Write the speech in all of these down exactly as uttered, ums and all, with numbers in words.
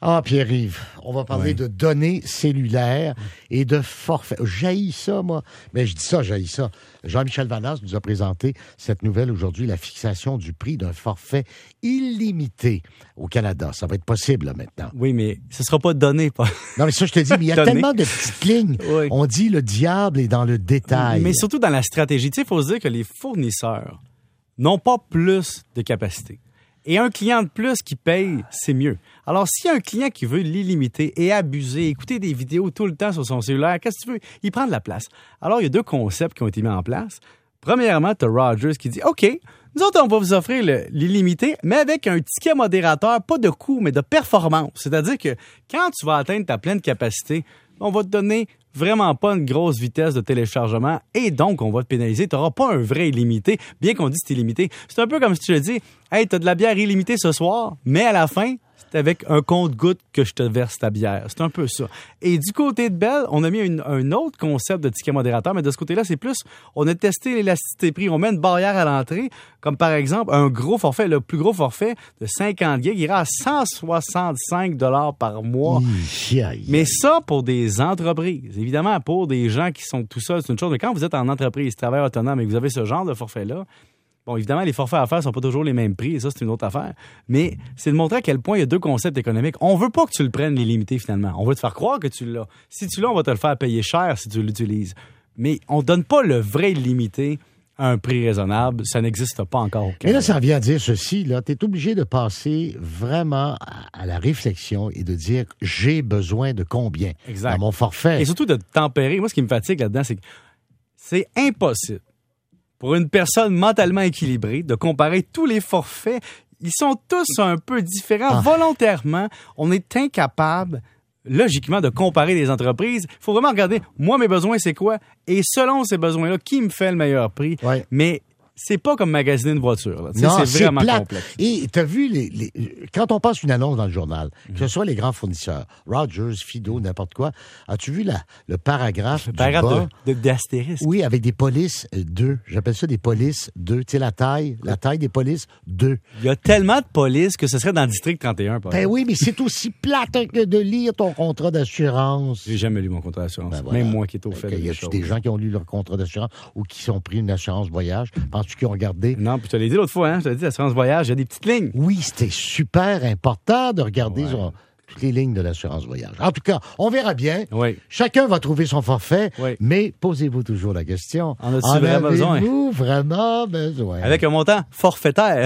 Ah, Pierre-Yves, on va parler Oui. de données cellulaires et de forfaits. J'haïs ça, moi. Mais je dis ça, j'haïs ça. Jean-Michel Vanas nous a présenté cette nouvelle aujourd'hui, la fixation du prix d'un forfait illimité au Canada. Ça va être possible, là, maintenant. Oui, mais ce ne sera pas donné. Pas... Non, mais ça, je te dis, mais il y a Donné. tellement de petites lignes. Oui. On dit le diable est dans le détail. Mais surtout dans la stratégie. Tu sais, il faut se dire que les fournisseurs n'ont pas plus de capacité. Et un client de plus qui paye, c'est mieux. Alors, s'il y a un client qui veut l'illimiter et abuser, écouter des vidéos tout le temps sur son cellulaire, qu'est-ce que tu veux? Il prend de la place. Alors, il y a deux concepts qui ont été mis en place. Premièrement, tu as Rogers qui dit « OK, nous autres, on va vous offrir le- l'illimité, mais avec un ticket modérateur, pas de coût, mais de performance. » C'est-à-dire que quand tu vas atteindre ta pleine capacité, on va te donner vraiment pas une grosse vitesse de téléchargement et donc on va te pénaliser. Tu n'auras pas un vrai illimité, bien qu'on dise que c'est illimité. C'est un peu comme si tu te dis « Hey, tu as de la bière illimitée ce soir, mais à la fin, c'est avec un compte-gouttes que je te verse ta bière. » C'est un peu ça. Et du côté de Bell, on a mis une- un autre concept de ticket modérateur, mais de ce côté-là, c'est plus, on a testé l'élasticité prix. On met une barrière à l'entrée, comme par exemple un gros forfait, le plus gros forfait de cinquante gigs, il ira à cent soixante-cinq dollars par mois. Hi, aïe. Mais ça, pour des entreprises, évidemment, pour des gens qui sont tout seuls, c'est une chose. Mais quand vous êtes en entreprise, travailleur autonome et que vous avez ce genre de forfait-là, bon, évidemment, les forfaits à faire sont pas toujours les mêmes prix, et ça, c'est une autre affaire. Mais c'est de montrer à quel point il y a deux concepts économiques. On veut pas que tu le prennes l'illimité, finalement. On veut te faire croire que tu l'as. Si tu l'as, on va te le faire payer cher si tu l'utilises. Mais on donne pas le vrai illimité à un prix raisonnable. Ça n'existe pas encore au Canada. Mais là, ça revient à dire ceci, là. Tu es obligé de passer vraiment à, à la réflexion et de dire j'ai besoin de combien Exact. dans mon forfait. Et surtout de tempérer. Moi, ce qui me fatigue là-dedans, c'est que c'est impossible pour une personne mentalement équilibrée de comparer tous les forfaits. Ils sont tous un peu différents. Ah. Volontairement, on est incapable, logiquement, de comparer les entreprises. Il faut vraiment regarder, moi, mes besoins, c'est quoi? Et selon ces besoins-là, qui me fait le meilleur prix? Ouais. Mais c'est pas comme magasiner une voiture. Là. Tu sais, Non, c'est c'est vraiment plate. complexe. Et tu as vu, les, les- quand on passe une annonce dans le journal, que ce soit les grands fournisseurs, Rogers, Fido, n'importe quoi, as-tu vu la, le paragraphe Le du paragraphe bas? de, de, d'astérisque. Oui, avec des polices euh, deux. J'appelle ça des polices deux. Tu sais, la taille, la taille des polices deux. Il y a tellement de police que ce serait dans le district trente et un. Par Ben exemple. oui, mais c'est aussi plate que de lire ton contrat d'assurance. J'ai jamais lu mon contrat d'assurance. Ben voilà. Même moi qui est au Fait fait que de y des a-tu choses. des gens qui ont lu leur contrat d'assurance ou qui ont pris une assurance voyage? Penses-tu qu'ils ont regardé? Non, puis je te l'ai dit l'autre fois, hein, je te l'ai dit, l'assurance voyage, il y a des petites lignes. Oui, c'était super important de regarder Ouais. sur toutes les lignes de l'assurance voyage. En tout cas, on verra bien. Oui. Chacun va trouver son forfait, Oui. mais posez-vous toujours la question. En as-tu vraiment besoin? avez-vous vraiment besoin? Avec un montant forfaitaire.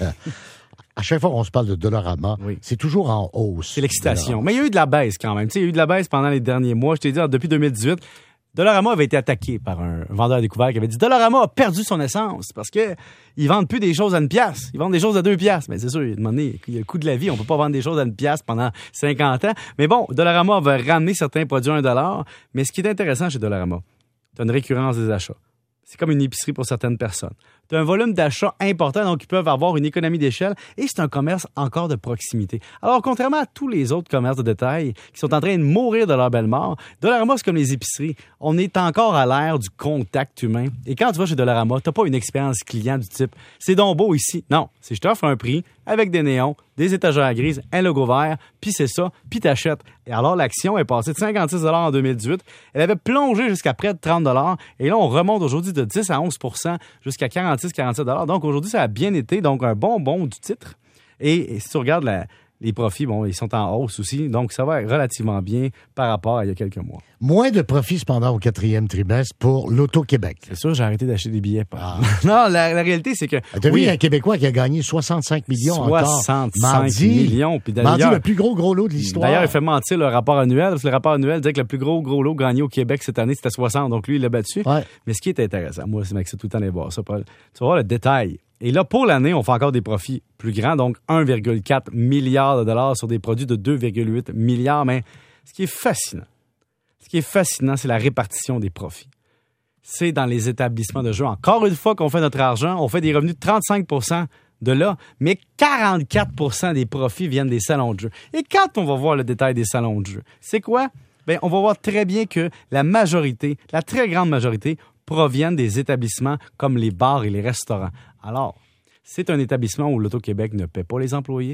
À chaque fois qu'on se parle de Dollarama, Oui. c'est toujours en hausse. C'est l'excitation. Mais il y a eu de la baisse quand même. Tu sais, il y a eu de la baisse pendant les derniers mois. Je t'ai dit, depuis deux mille dix-huit, Dollarama avait été attaqué par un vendeur découvert qui avait dit Dollarama a perdu son essence parce que ils vendent plus des choses à une pièce. Ils vendent des choses à deux piastres. Mais c'est sûr, il y a un moment donné, il y a le coût de la vie. On peut pas vendre des choses à une pièce pendant cinquante ans. Mais bon, Dollarama va ramener certains produits à un dollar. Mais ce qui est intéressant chez Dollarama, tu as une récurrence des achats. C'est comme une épicerie pour certaines personnes. Tu as un volume d'achat important, donc ils peuvent avoir une économie d'échelle et c'est un commerce encore de proximité. Alors, contrairement à tous les autres commerces de détail qui sont en train de mourir de leur belle mort, Dollarama, c'est comme les épiceries. On est encore à l'ère du contact humain. Et quand tu vas chez Dollarama, tu n'as pas une expérience client du type « c'est donc beau ici ». Non, c'est je t'offre un prix avec des néons, des étagères grises, un logo vert, puis c'est ça, puis t'achètes. Et alors, l'action est passée de cinquante-six dollars en deux mille dix-huit. Elle avait plongé jusqu'à près de trente dollars. Et là, on remonte aujourd'hui de dix à onze pour cent jusqu'à quarante-six à quarante-sept dollars. Donc, aujourd'hui, ça a bien été. Donc, un bon bond du titre. Et, et si tu regardes la- les profits, bon, ils sont en hausse aussi. Donc, ça va relativement bien par rapport à il y a quelques mois. Moins de profits cependant au quatrième trimestre pour l'Auto-Québec. C'est sûr, j'ai arrêté d'acheter des billets. Ah. Non, la, la réalité, c'est que... T'as oui, vu un Québécois qui a gagné soixante-cinq millions encore soixante-cinq mardi. millions. Puis d'ailleurs- Mardi, le plus gros gros lot de l'histoire. D'ailleurs, il fait mentir le rapport annuel, parce que le rapport annuel disait que le plus gros gros lot gagné au Québec cette année, c'était soixante. Donc, lui, il l'a battu. Ouais. Mais ce qui est intéressant, moi, c'est que c'est tout le temps d'aller voir ça, Paul. Tu vas voir le détail. Et là, pour l'année, on fait encore des profits plus grands, donc un virgule quatre milliard de dollars sur des produits de deux virgule huit milliards. Mais ce qui est fascinant, ce qui est fascinant, c'est la répartition des profits. C'est dans les établissements de jeu. Encore une fois qu'on fait notre argent, on fait des revenus de trente-cinq pour cent de là, mais quarante-quatre pour cent des profits viennent des salons de jeu. Et quand on va voir le détail des salons de jeu, c'est quoi? Bien, on va voir très bien que la majorité, la très grande majorité, proviennent des établissements comme les bars et les restaurants. Alors, c'est un établissement où l'Auto-Québec ne paie pas les employés,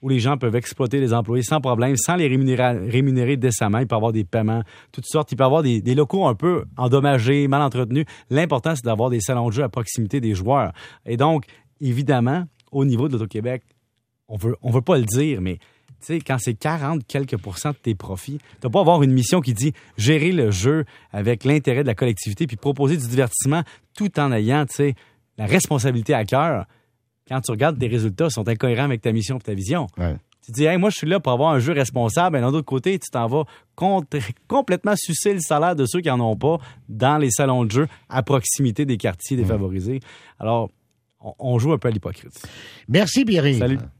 où les gens peuvent exploiter les employés sans problème, sans les rémunérer, rémunérer décemment. Il peut y avoir des paiements, toutes sortes. Il peut y avoir des, des locaux un peu endommagés, mal entretenus. L'important, c'est d'avoir des salons de jeu à proximité des joueurs. Et donc, évidemment, au niveau de l'Auto-Québec, on veut, on veut pas le dire, mais tu sais, quand c'est quarante quelques pourcents de tes profits, tu vas pas avoir une mission qui dit gérer le jeu avec l'intérêt de la collectivité puis proposer du divertissement tout en ayant, tu sais, la responsabilité à cœur. Quand tu regardes tes résultats, ils sont incohérents avec ta mission et ta vision. Ouais. Tu te dis, hey, moi, je suis là pour avoir un jeu responsable. Et d'un autre côté, tu t'en vas contre, complètement sucer le salaire de ceux qui n'en ont pas dans les salons de jeu à proximité des quartiers défavorisés. Alors, on, on joue un peu à l'hypocrite. Merci, Pierre. Salut.